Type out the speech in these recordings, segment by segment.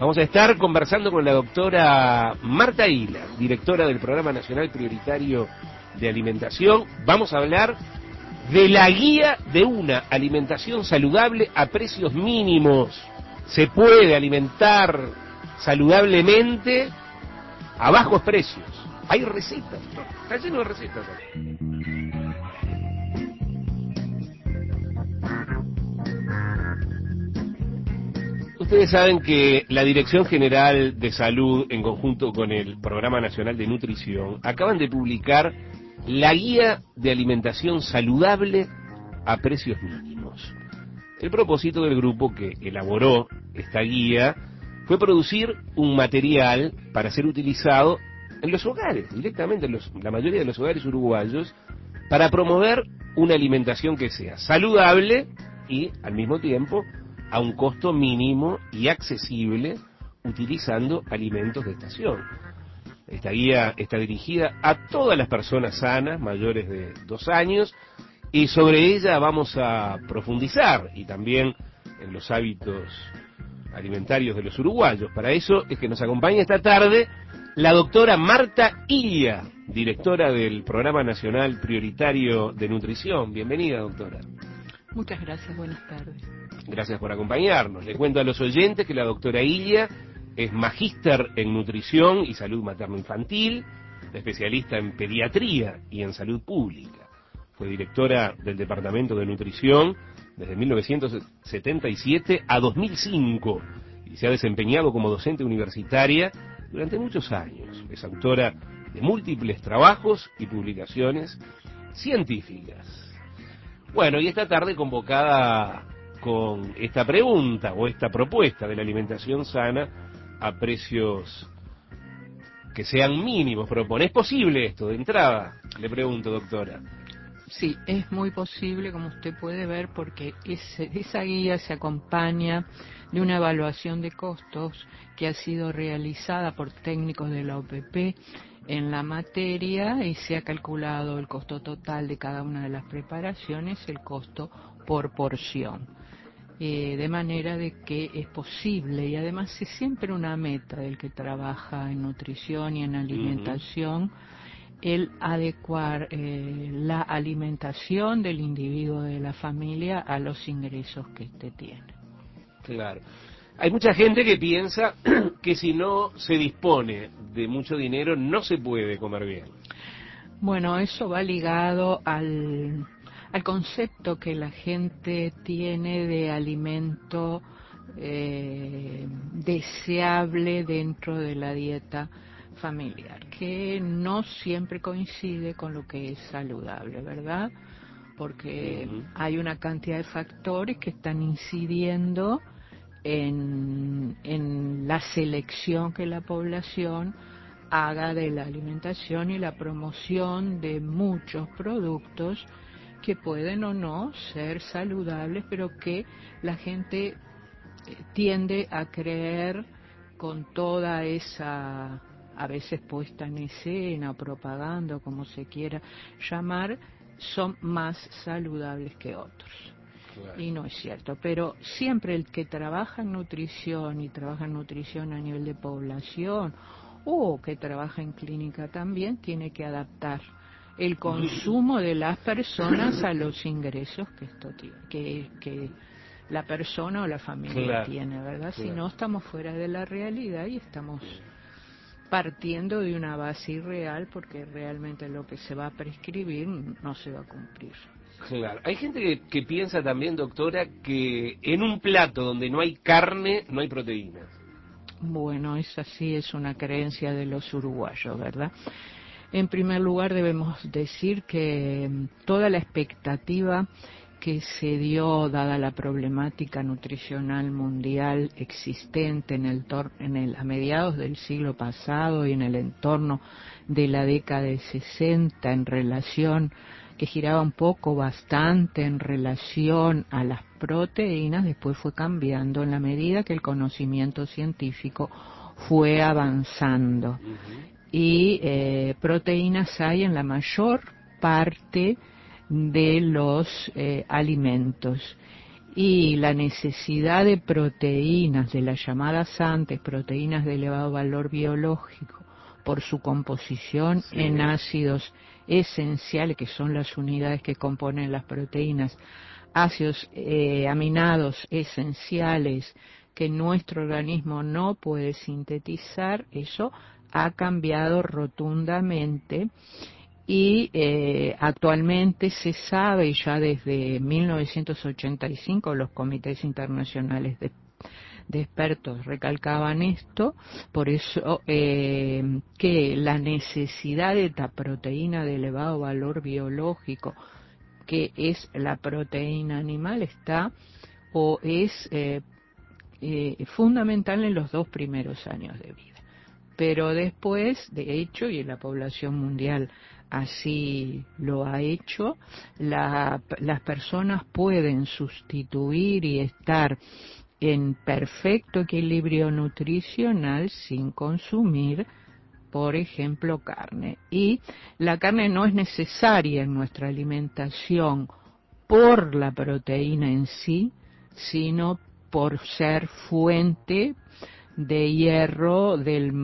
Vamos a estar conversando con la doctora Marta Hila, directora del Programa Nacional Prioritario de Alimentación. Vamos a hablar de la guía de una alimentación saludable a precios mínimos. Se puede alimentar saludablemente a bajos precios. Hay recetas, está lleno de recetas. Ustedes saben que la Dirección General de Salud, en conjunto con el Programa Nacional de Nutrición, acaban de publicar la guía de alimentación saludable a precios mínimos. El propósito del grupo que elaboró esta guía fue producir un material para ser utilizado en los hogares, directamente en la mayoría de los hogares uruguayos, para promover una alimentación que sea saludable y, al mismo tiempo, a un costo mínimo y accesible, utilizando alimentos de estación. Esta guía está dirigida a todas las personas sanas, mayores de 2 años, y sobre ella vamos a profundizar, y también en los hábitos alimentarios de los uruguayos. Para eso es que nos acompaña esta tarde la doctora Marta Hila, directora del Programa Nacional Prioritario de Nutrición. Bienvenida, doctora. Muchas gracias, buenas tardes. Gracias por acompañarnos. Le cuento a los oyentes que la doctora Hila es magíster en nutrición y salud materno-infantil, especialista en pediatría y en salud pública. Fue directora del Departamento de Nutrición desde 1977 a 2005 y se ha desempeñado como docente universitaria durante muchos años. Es autora de múltiples trabajos y publicaciones científicas. Bueno, y esta tarde convocada con esta pregunta o esta propuesta de la alimentación sana a precios que sean mínimos. ¿Es posible esto de entrada? Le pregunto, doctora. Sí, es muy posible, como usted puede ver, porque esa guía se acompaña de una evaluación de costos que ha sido realizada por técnicos de la OPP en la materia y se ha calculado el costo total de cada una de las preparaciones, el costo por porción. De manera de que es posible, y además es siempre una meta del que trabaja en nutrición y en alimentación, el adecuar la alimentación del individuo, de la familia, a los ingresos que éste tiene. Claro. Hay mucha gente que piensa que si no se dispone de mucho dinero no se puede comer bien. Bueno, eso va ligado al concepto que la gente tiene de alimento deseable dentro de la dieta familiar, que no siempre coincide con lo que es saludable, ¿verdad? Porque hay una cantidad de factores que están incidiendo en la selección que la población haga de la alimentación y la promoción de muchos productos que pueden o no ser saludables, pero que la gente tiende a creer, con toda esa, a veces puesta en escena, propaganda, como se quiera llamar, son más saludables que otros. Claro. Y no es cierto, pero siempre el que trabaja en nutrición y trabaja en nutrición a nivel de población o que trabaja en clínica también tiene que adaptar el consumo de las personas a los ingresos que esto tiene, que la persona o la familia tiene, ¿verdad? Claro. Si no, estamos fuera de la realidad y estamos partiendo de una base irreal, porque realmente lo que se va a prescribir no se va a cumplir. Claro. Hay gente que piensa también, doctora, que en un plato donde no hay carne, no hay proteínas. Bueno, esa sí es una creencia de los uruguayos, ¿verdad? En primer lugar, debemos decir que toda la expectativa que se dio, dada la problemática nutricional mundial existente a mediados del siglo pasado y en el entorno de la década de 60, en relación, que giraba un poco bastante en relación a las proteínas, después fue cambiando en la medida que el conocimiento científico fue avanzando. Y proteínas hay en la mayor parte de los alimentos. Y la necesidad de proteínas, de las llamadas antes proteínas de elevado valor biológico, por su composición Sí. en ácidos esenciales, que son las unidades que componen las proteínas, ácidos aminados esenciales que nuestro organismo no puede sintetizar, eso ha cambiado rotundamente. Y actualmente se sabe, ya desde 1985 los comités internacionales de expertos recalcaban esto, por eso que la necesidad de esta proteína de elevado valor biológico, que es la proteína animal, está o es fundamental en los 2 primeros años de vida. Pero después, de hecho, y en la población mundial así lo ha hecho, las personas pueden sustituir y estar en perfecto equilibrio nutricional sin consumir, por ejemplo, carne. Y la carne no es necesaria en nuestra alimentación por la proteína en sí, sino por ser fuente de hierro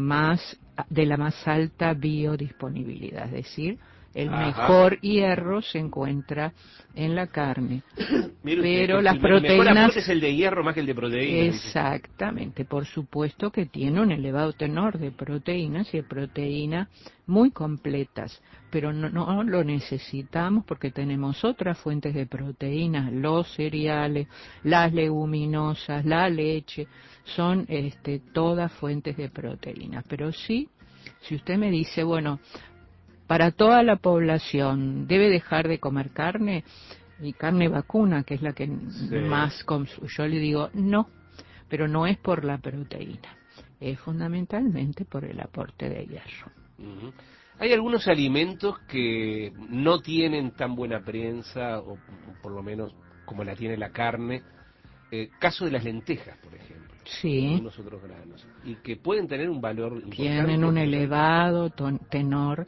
de la más alta biodisponibilidad, es decir, el mejor hierro se encuentra en la carne. Mire usted, Pero las el mejor proteínas, aporte es el de hierro más que el de proteína. exactamente, por supuesto que tiene un elevado tenor de proteínas y de proteínas muy completas, pero no lo necesitamos porque tenemos otras fuentes de proteínas, los cereales, las leguminosas, la leche, son todas fuentes de proteínas. Pero sí, si usted me dice, bueno, para toda la población debe dejar de comer carne, y carne vacuna, que es la que más yo le digo no, pero no es por la proteína, es fundamentalmente por el aporte de hierro. Hay algunos alimentos que no tienen tan buena prensa, o por lo menos como la tiene la carne, caso de las lentejas, por ejemplo, sí, algunos otros granos, y que pueden tener un valor importante. Tienen un elevado tenor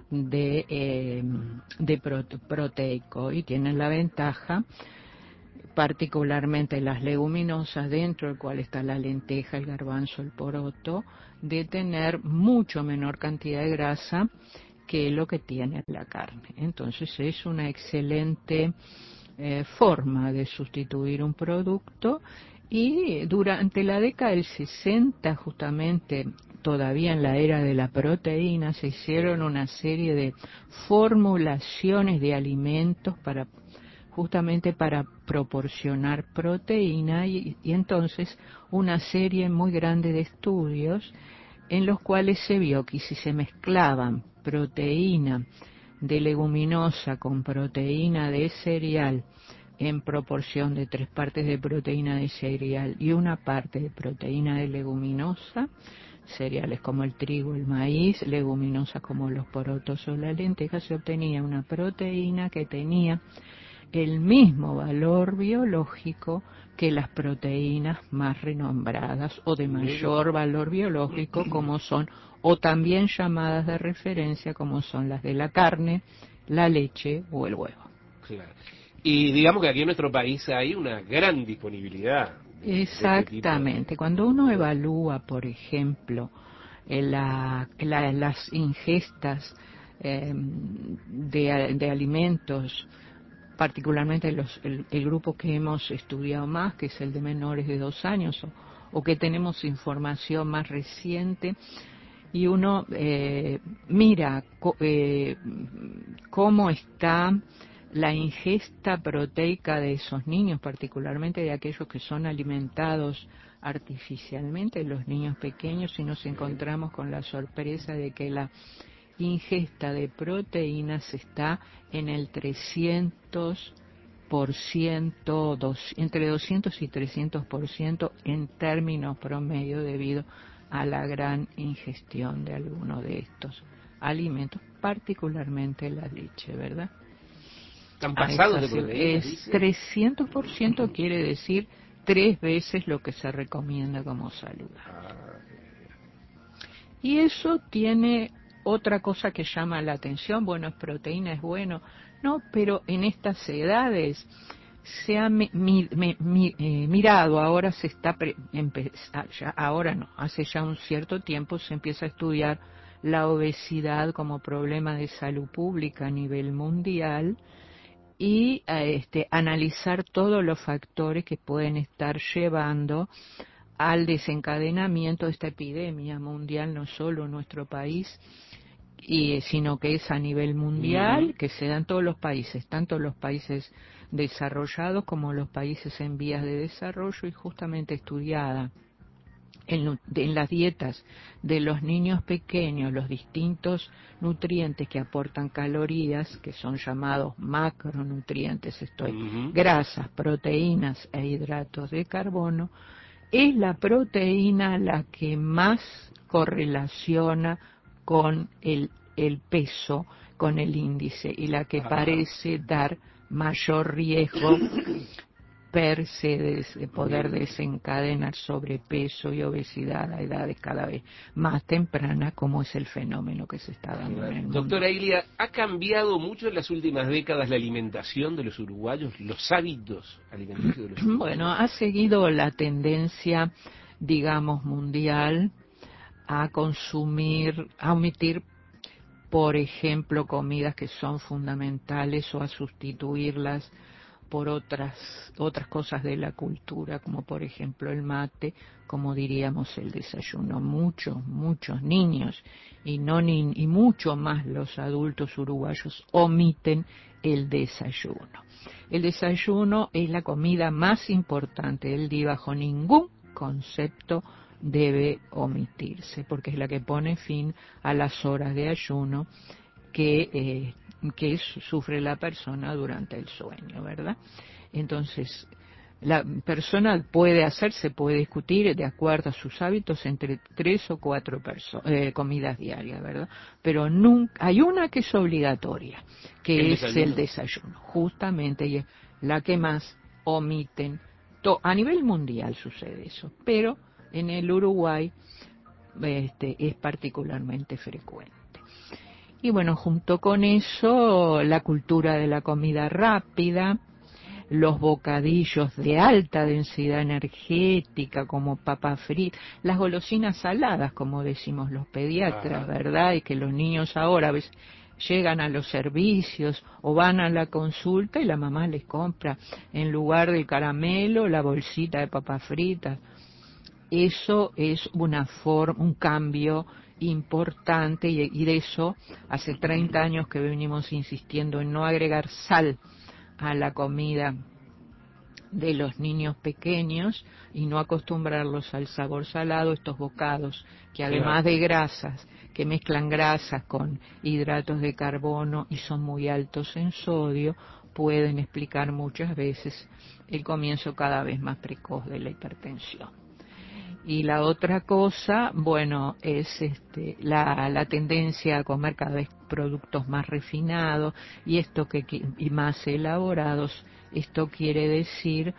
de proteico y tienen la ventaja, particularmente las leguminosas, dentro del cual está la lenteja, el garbanzo, el poroto, de tener mucho menor cantidad de grasa que lo que tiene la carne. Entonces es una excelente forma de sustituir un producto. Y durante la década del 60, justamente todavía en la era de la proteína, se hicieron una serie de formulaciones de alimentos justamente para proporcionar proteína y entonces una serie muy grande de estudios en los cuales se vio que si se mezclaban proteína de leguminosa con proteína de cereal en proporción de 3 partes de proteína de cereal y 1 parte de proteína de leguminosa, cereales como el trigo, el maíz, leguminosas como los porotos o la lenteja, se obtenía una proteína que tenía el mismo valor biológico que las proteínas más renombradas o de mayor valor biológico, como son, o también llamadas de referencia, como son las de la carne, la leche o el huevo. Claro. Y digamos que aquí en nuestro país hay una gran disponibilidad. Exactamente. Cuando uno evalúa, por ejemplo, las ingestas de alimentos, particularmente el grupo que hemos estudiado más, que es el de menores de 2 años, o que tenemos información más reciente, y uno mira cómo está la ingesta proteica de esos niños, particularmente de aquellos que son alimentados artificialmente, los niños pequeños, y nos encontramos con la sorpresa de que la ingesta de proteínas está en el 300%, entre 200 y 300% en términos promedio, debido a la gran ingestión de algunos de estos alimentos, particularmente la leche, ¿verdad? ¿Están pasados de proteínas? Es 300%, quiere decir 3 veces lo que se recomienda como saludable. Y eso tiene otra cosa que llama la atención. Bueno, es proteína, es bueno. No, pero en estas edades se ha mirado, ahora se está, ahora no, hace ya un cierto tiempo se empieza a estudiar la obesidad como problema de salud pública a nivel mundial y analizar todos los factores que pueden estar llevando al desencadenamiento de esta epidemia mundial, no solo en nuestro país, sino que es a nivel mundial, que se da en todos los países, tanto los países desarrollados como los países en vías de desarrollo, y justamente estudiada en las dietas de los niños pequeños, los distintos nutrientes que aportan calorías, que son llamados macronutrientes, grasas, proteínas e hidratos de carbono. Es la proteína la que más correlaciona con el peso, con el índice, y la que parece dar mayor riesgo per se de poder desencadenar sobrepeso y obesidad a edades cada vez más tempranas, como es el fenómeno que se está dando en el mundo. Doctora Ilia, ¿ha cambiado mucho en las últimas décadas la alimentación de los uruguayos, los hábitos alimenticios de los uruguayos? Bueno, ha seguido la tendencia, digamos, mundial a consumir, a omitir, por ejemplo, comidas que son fundamentales, o a sustituirlas por otras cosas de la cultura, como por ejemplo el mate, como diríamos el desayuno. Muchos niños y mucho más los adultos uruguayos omiten el desayuno. El desayuno es la comida más importante del día, bajo ningún concepto debe omitirse, porque es la que pone fin a las horas de ayuno que sufre la persona durante el sueño, ¿verdad? Entonces, la persona se puede discutir de acuerdo a sus hábitos entre 3 o 4 comidas diarias, ¿verdad? Pero nunca hay una que es obligatoria, que es el desayuno, justamente, y es la que más omiten. A nivel mundial sucede eso, pero en el Uruguay es particularmente frecuente. Y bueno, junto con eso, la cultura de la comida rápida, los bocadillos de alta densidad energética como papas fritas, las golosinas saladas, como decimos los pediatras, ¿verdad? Y que los niños ahora a veces llegan a los servicios o van a la consulta y la mamá les compra en lugar del caramelo la bolsita de papas fritas. Eso es un cambio importante, y de eso hace 30 años que venimos insistiendo en no agregar sal a la comida de los niños pequeños y no acostumbrarlos al sabor salado. Estos bocados que además de grasas, que mezclan grasas con hidratos de carbono y son muy altos en sodio, pueden explicar muchas veces el comienzo cada vez más precoz de la hipertensión. Y la otra cosa, bueno, es la tendencia a comer cada vez productos más refinados y más elaborados. Esto quiere decir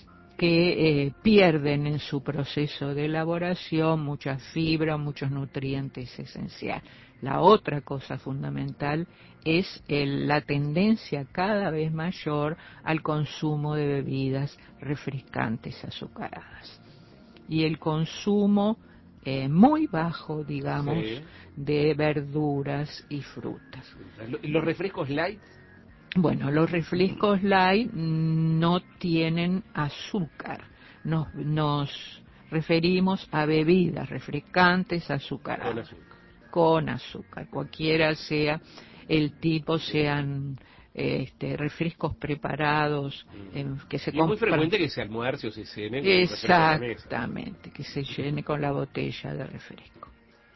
que pierden en su proceso de elaboración mucha fibra, muchos nutrientes esenciales. La otra cosa fundamental es la tendencia cada vez mayor al consumo de bebidas refrescantes azucaradas y el consumo muy bajo, digamos, de verduras y frutas. ¿Los refrescos light? Bueno, los refrescos light no tienen azúcar. Nos referimos a bebidas refrescantes azucaradas. Con azúcar. Cualquiera sea el tipo, sean refrescos preparados que se compran. Es muy frecuente que se almuerce o se cene con exactamente, que se llene con la botella de refresco.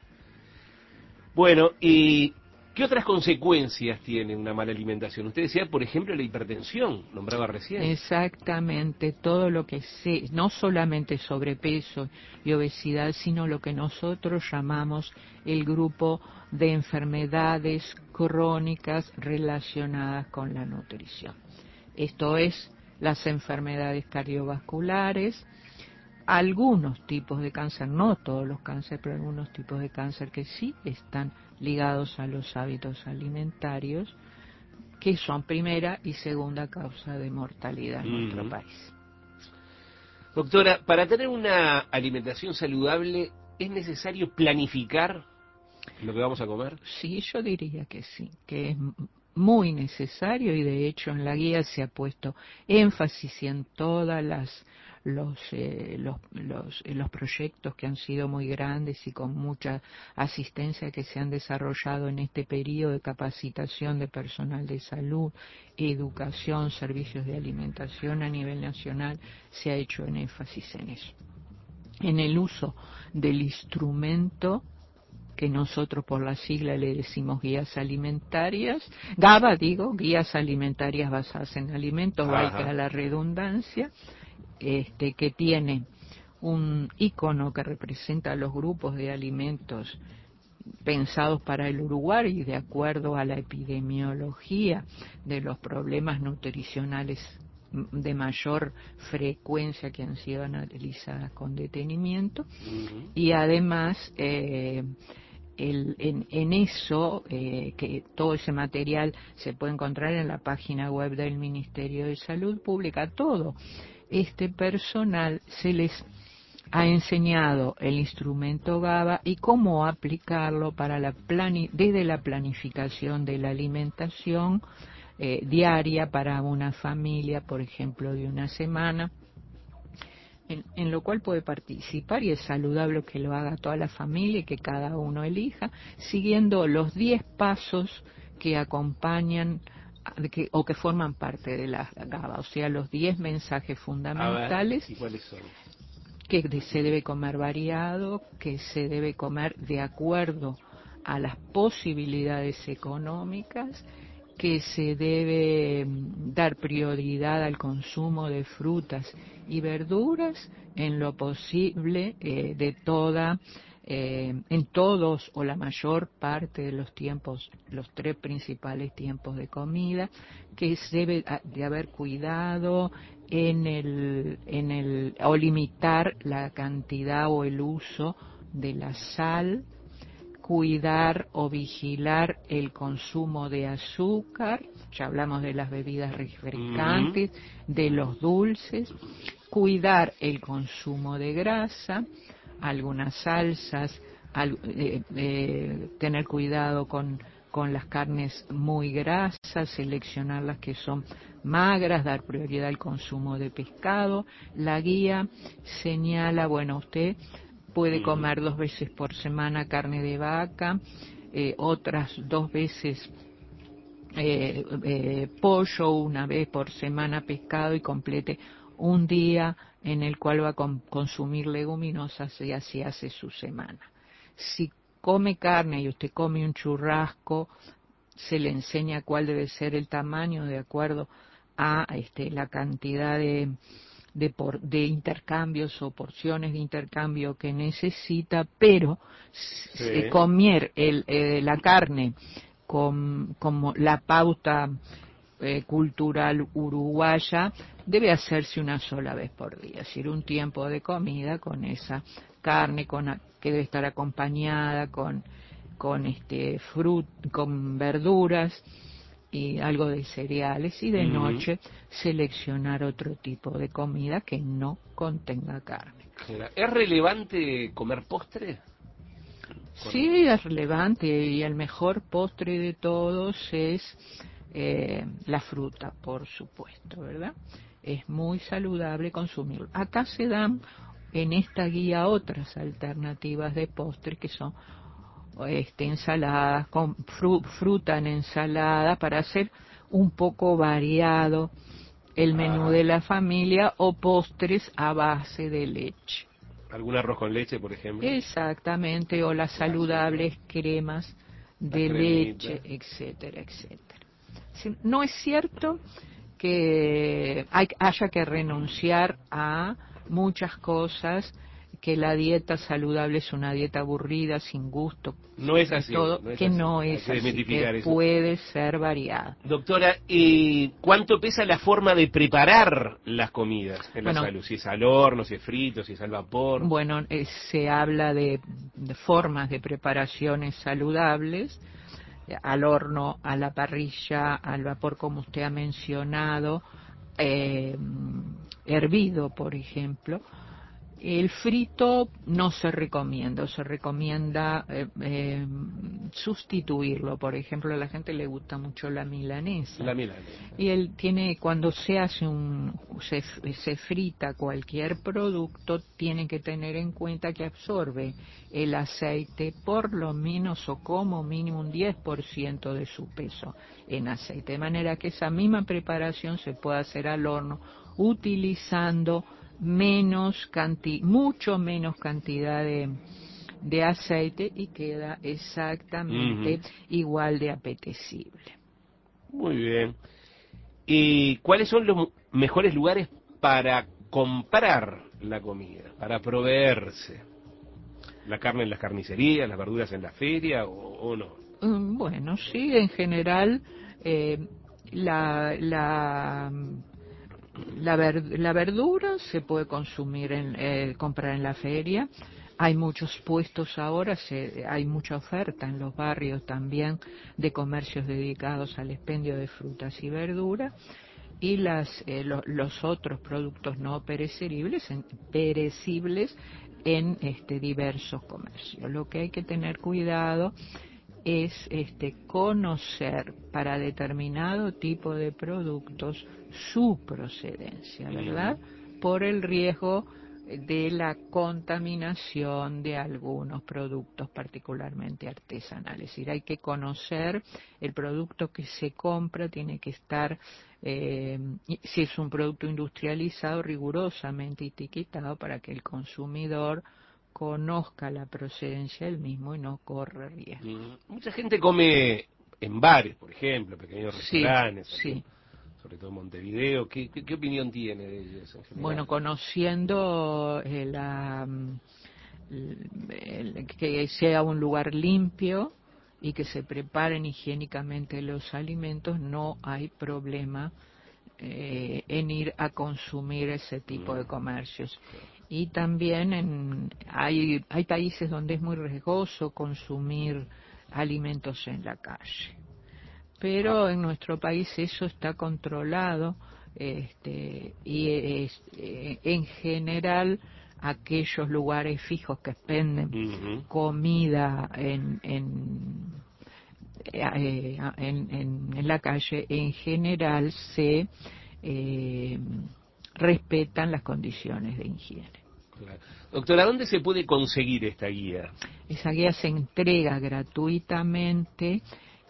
Bueno, ¿y qué otras consecuencias tiene una mala alimentación? Usted decía, por ejemplo, la hipertensión, nombraba recién. Exactamente, todo lo que no solamente sobrepeso y obesidad, sino lo que nosotros llamamos el grupo de enfermedades crónicas relacionadas con la nutrición. Esto es las enfermedades cardiovasculares, algunos tipos de cáncer, no todos los cánceres, pero algunos tipos de cáncer que sí están ligados a los hábitos alimentarios, que son primera y segunda causa de mortalidad en nuestro Ujú. país. Doctora, para tener una alimentación saludable, ¿es necesario planificar lo que vamos a comer? Sí, yo diría que sí, que es muy necesario y de hecho en la guía se ha puesto énfasis en todas los proyectos que han sido muy grandes y con mucha asistencia que se han desarrollado en este periodo de capacitación de personal de salud, educación, servicios de alimentación a nivel nacional, se ha hecho en énfasis en eso, en el uso del instrumento que nosotros por la sigla le decimos guías alimentarias, GABA digo, guías alimentarias basadas en alimentos, valga Ajá. la redundancia, que tiene un icono que representa los grupos de alimentos pensados para el Uruguay y de acuerdo a la epidemiología de los problemas nutricionales de mayor frecuencia que han sido analizadas con detenimiento, Ujú. y además en eso, que todo ese material se puede encontrar en la página web del Ministerio de Salud Pública, todo este personal se les ha enseñado el instrumento GABA y cómo aplicarlo para desde la planificación de la alimentación diaria para una familia, por ejemplo, de una semana, en lo cual puede participar y es saludable que lo haga toda la familia y que cada uno elija, siguiendo los 10 pasos que acompañan o que forman parte de la GABA, o sea, los 10 mensajes A ver, fundamentales: ¿y cuáles son? que se debe comer variado, que se debe comer de acuerdo a las posibilidades económicas, que se debe dar prioridad al consumo de frutas y verduras en lo posible en todos o la mayor parte de los tiempos, los 3 principales tiempos de comida, que se debe de haber cuidado o limitar la cantidad o el uso de la sal, cuidar o vigilar el consumo de azúcar, ya hablamos de las bebidas Ujú. refrescantes, de los dulces, cuidar el consumo de grasa, algunas salsas, tener cuidado con las carnes muy grasas, seleccionar las que son magras, dar prioridad al consumo de pescado. La guía señala, bueno, usted puede Ujú. comer 2 veces por semana carne de vaca, otras 2 veces pollo, 1 vez por semana pescado y complete un día en el cual va a consumir leguminosas y así hace su semana. Si come carne y usted come un churrasco, se le enseña cuál debe ser el tamaño de acuerdo a la cantidad de intercambios o porciones de intercambio que necesita, pero Sí. comer la carne como la pauta cultural uruguaya debe hacerse una sola vez por día, es decir, un tiempo de comida con esa carne que debe estar acompañada con verduras y algo de cereales, y de Ujú. noche seleccionar otro tipo de comida que no contenga carne. Claro. ¿Es relevante comer postre? Sí, es relevante y el mejor postre de todos es la fruta, por supuesto, ¿verdad? Es muy saludable consumirlo. Acá se dan en esta guía otras alternativas de postre que son ensaladas, con fruta en ensalada, para hacer un poco variado el menú Ajá. de la familia, o postres a base de leche. ¿Algún arroz con leche, por ejemplo? Exactamente, o las Clásico. saludables cremas Las de leche, cremitas. etcétera, etcétera. Sí, no es cierto que haya que renunciar a muchas cosas, que la dieta saludable es una dieta aburrida, sin gusto No es y así, todo, no es que así. no Hay es que así, que desmitificar eso. puede ser variada. Doctora, ¿cuánto pesa la forma de preparar las comidas en la Bueno, salud? Si es al horno, si es frito, si es al vapor. bueno, se habla de formas de preparaciones saludables. al horno, a la parrilla, al vapor, como usted ha mencionado, hervido, por ejemplo. El frito no se recomienda, se recomienda sustituirlo. Por ejemplo, a la gente le gusta mucho la milanesa. La milanesa. Y él tiene, cuando se hace se frita cualquier producto, tiene que tener en cuenta que absorbe el aceite por lo menos o como mínimo un 10% de su peso en aceite. De manera que esa misma preparación se puede hacer al horno utilizando mucho menos cantidad de aceite y queda exactamente igual de apetecible. Muy bien. ¿Y cuáles son los mejores lugares para comprar la comida, para proveerse? ¿La carne en las carnicerías, las verduras en la feria o no? Bueno, sí, en general la verdura se puede consumir comprar en la feria. Hay muchos puestos ahora, hay mucha oferta en los barrios también de comercios dedicados al expendio de frutas y verduras, y los otros productos no perecibles en diversos comercios. Lo que hay que tener cuidado es conocer para determinado tipo de productos su procedencia, ¿verdad? Por el riesgo de la contaminación de algunos productos particularmente artesanales. Es decir, hay que conocer el producto que se compra, tiene que estar, si es un producto industrializado, rigurosamente etiquetado para que el consumidor conozca la procedencia del mismo y no corre riesgo. Mucha gente come en bares, por ejemplo, pequeños restaurantes, Sí. Sobre todo en Montevideo. ¿Qué opinión tiene de ellos en general? Bueno, conociendo que sea un lugar limpio y que se preparen higiénicamente los alimentos, no hay problema en ir a consumir ese tipo de comercios. Y también hay países donde es muy riesgoso consumir alimentos en la calle, pero en nuestro país eso está controlado, en general aquellos lugares fijos que expenden comida en la calle, en general se respetan las condiciones de higiene. Claro. Doctora, ¿dónde se puede conseguir esta guía? Esa guía se entrega gratuitamente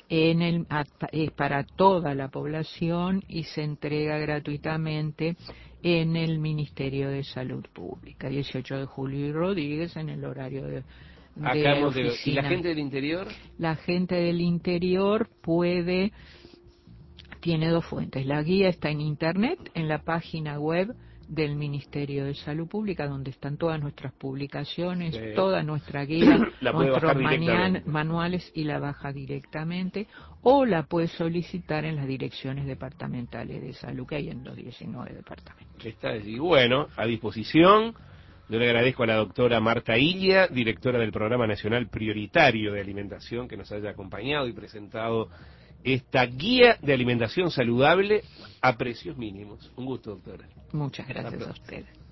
para toda la población y se entrega gratuitamente en el Ministerio de Salud Pública, 18 de Julio y Rodríguez, en el horario de oficina. ¿Y la gente del interior? La gente del interior tiene dos fuentes. La guía está en internet, en la página web del Ministerio de Salud Pública, donde están todas nuestras publicaciones, toda nuestra guía, nuestros manuales, y la baja directamente, o la puede solicitar en las direcciones departamentales de salud que hay en los 19 departamentos. Está allí. Bueno, a disposición. Yo le agradezco a la doctora Marta Ilia, directora del Programa Nacional Prioritario de Alimentación, que nos haya acompañado y presentado esta guía de alimentación saludable a precios mínimos. Un gusto, doctora. Muchas gracias a ustedes.